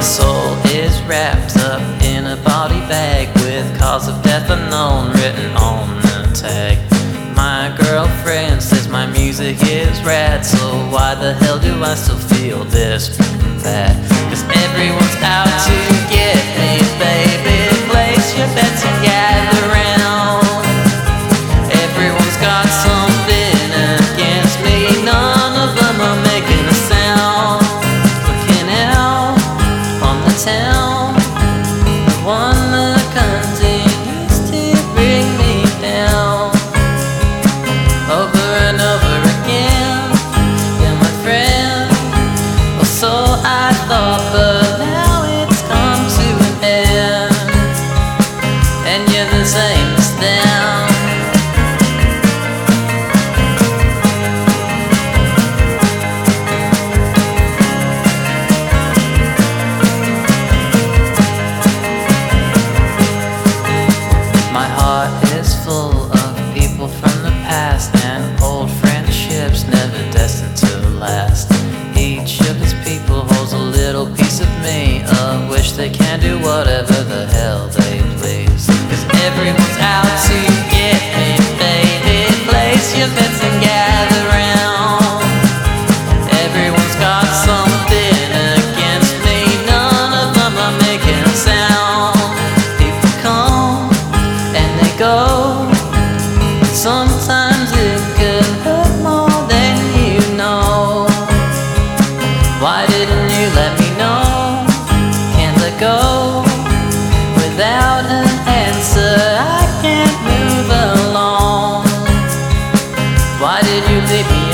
soul is wrapped up in a body bag with cause of death unknown written on the tag. My girlfriend says my music is rad, so why the hell do I still feel this bad? Cause everyone's out to get me, baby. Place your bets and gather round. Everyone's got something against me. None of them are making a sound. Looking out on the town, the one that continues to bring me down. Over and over again, you're my friend. Or so I thought, but now it's come to an end. And you're the same as them. My heart is full of people from the past, and old friendships never destined to last. Each of these people holds a little piece of me, a wish they can do whatever the hell they please. Cause everyone's out to get me, baby. Place your bets and gather round. Everyone's got something against me. None of them are making a sound. People come and they go. Sometimes it could hurt more than you know. Why didn't you let me know? Can't let go without an answer. I can't move along. Why did you leave me